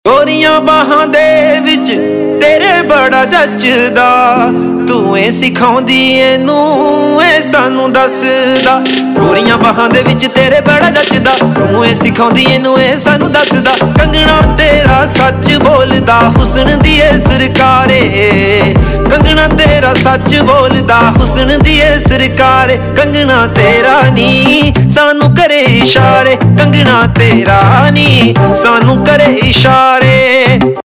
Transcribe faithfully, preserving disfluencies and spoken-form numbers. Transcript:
ਗੋਰੀਆਂ ਬਾਹਾਂ ਦੇ ਵਿੱਚ ਤੇਰੇ ਬੜਾ ਜੱਜਦਾ, ਤੂੰ ਏ ਸਿਖਾਉਂਦੀ ਇਹਨੂੰ ਏ ਸਾਨੂੰ ਦੱਸਦਾ। ਗੋਰੀਆਂ ਬਾਹਾਂ ਦੇ ਵਿੱਚ ਤੇਰੇ ਬੜਾ ਜੱਜਦਾ, ਤੂੰ ਏ ਸਿਖਾਉਂਦੀ ਇਹਨੂੰ ਏ ਸਾਨੂੰ ਦੱਸਦਾ। ਕੰਗਣਾ ਤੇਰਾ ਸੱਚ ਬੋਲਦਾ, ਹੁਸਨ ਦੀ ਏ ਸਰਕਾਰੇ। ਕੰਗਣਾ ਤੇਰਾ ਸੱਚ ਬੋਲਦਾ, ਹੁਸਨ ਦੀ ਏ ਸਰਕਾਰੇ। ਕੰਗਣਾ ਤੇਰਾ ਨੀ ਸਾਨੂੰ ਕਰੇ ਇਸ਼ਾਰੇ, ਕੰਗਣਾ ਤੇਰਾ ਨੀ ਸਾਨੂੰ ਕਰੇ ਇਸ਼ਾਰੇ।